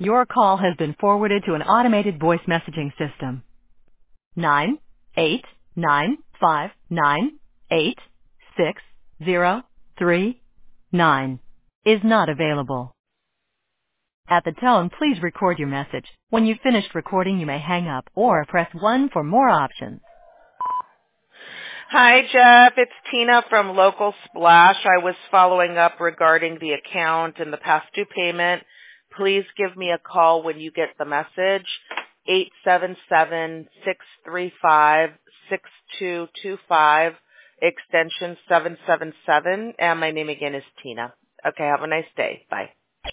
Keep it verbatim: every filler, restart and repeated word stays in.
Your call has been forwarded to an automated voice messaging system. Nine eight nine five nine eight six zero three nine is not available. At the tone, please record your message. When you've finished recording, you may hang up or press one for more options. Hi, Jeff. It's Tina from Local Splash. I was following up regarding the account and the past due payment. Please give me a call when you get the message, eight seven seven, six three five, six two two five, extension seven seven seven, and my name again is Tina. Okay, have a nice day. Bye.